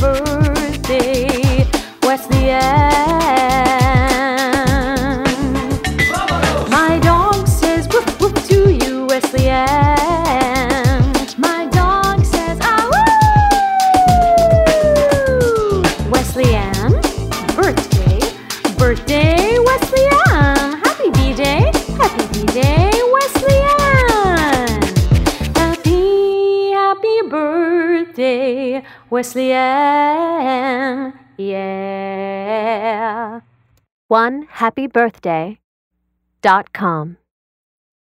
birthday, Wesley Ann. My dog says woof woof to you, Wesley Ann. My dog says ah woo. Wesley Ann, birthday, birthday, Wesley Ann. Happy B-Day, happy B-Day, Wesley Ann. Happy birthday, Wesley Ann. Yeah. OneHappyBirthday.com